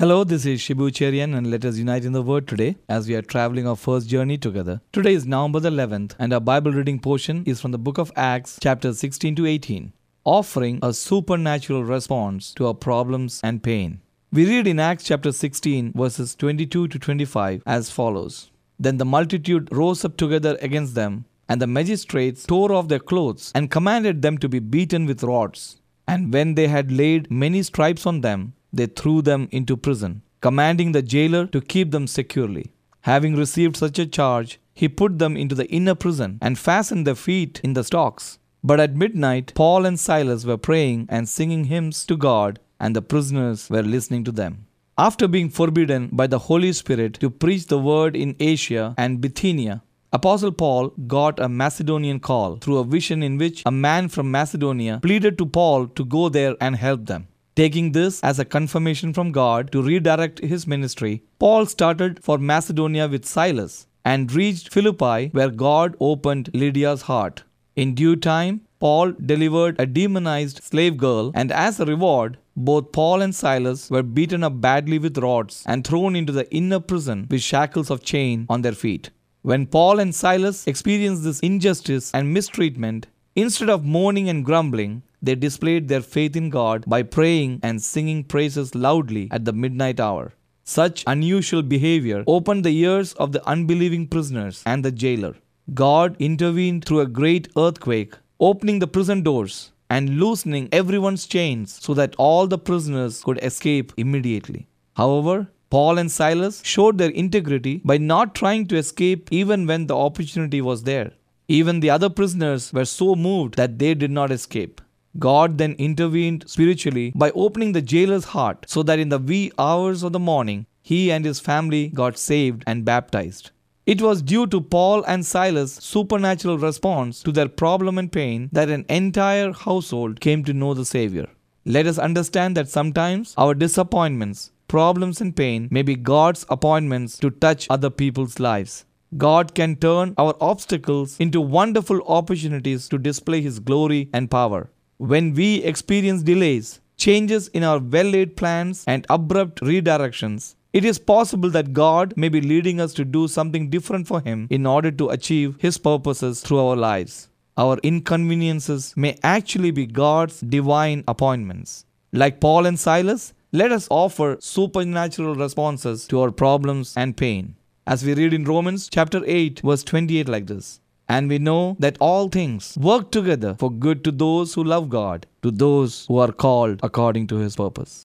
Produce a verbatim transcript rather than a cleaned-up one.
Hello, this is Shibu Cherian, and let us unite in the Word today as we are traveling our first journey together. Today is November the eleventh, and our Bible reading portion is from the book of Acts, chapters sixteen to eighteen, offering a supernatural response to our problems and pain. We read in Acts chapter sixteen, verses twenty-two to twenty-five as follows. Then the multitude rose up together against them, and the magistrates tore off their clothes and commanded them to be beaten with rods. And when they had laid many stripes on them, they threw them into prison, commanding the jailer to keep them securely. Having received such a charge, he put them into the inner prison and fastened their feet in the stocks. But at midnight, Paul and Silas were praying and singing hymns to God, and the prisoners were listening to them. After being forbidden by the Holy Spirit to preach the word in Asia and Bithynia, Apostle Paul got a Macedonian call through a vision in which a man from Macedonia pleaded to Paul to go there and help them. Taking this as a confirmation from God to redirect his ministry, Paul started for Macedonia with Silas and reached Philippi, where God opened Lydia's heart. In due time, Paul delivered a demonized slave girl, and as a reward, both Paul and Silas were beaten up badly with rods and thrown into the inner prison with shackles of chain on their feet. When Paul and Silas experienced this injustice and mistreatment, instead of mourning and grumbling, they displayed their faith in God by praying and singing praises loudly at the midnight hour. Such unusual behavior opened the ears of the unbelieving prisoners and the jailer. God intervened through a great earthquake, opening the prison doors and loosening everyone's chains so that all the prisoners could escape immediately. However, Paul and Silas showed their integrity by not trying to escape even when the opportunity was there. Even the other prisoners were so moved that they did not escape. God then intervened spiritually by opening the jailer's heart so that in the wee hours of the morning, he and his family got saved and baptized. It was due to Paul and Silas' supernatural response to their problem and pain that an entire household came to know the Savior. Let us understand that sometimes our disappointments, problems and pain may be God's appointments to touch other people's lives. God can turn our obstacles into wonderful opportunities to display His glory and power. When we experience delays, changes in our well-laid plans and abrupt redirections, it is possible that God may be leading us to do something different for Him in order to achieve His purposes through our lives. Our inconveniences may actually be God's divine appointments. Like Paul and Silas, let us offer supernatural responses to our problems and pain. As we read in Romans chapter eight, verse twenty-eight like this. And we know that all things work together for good to those who love God, to those who are called according to His purpose.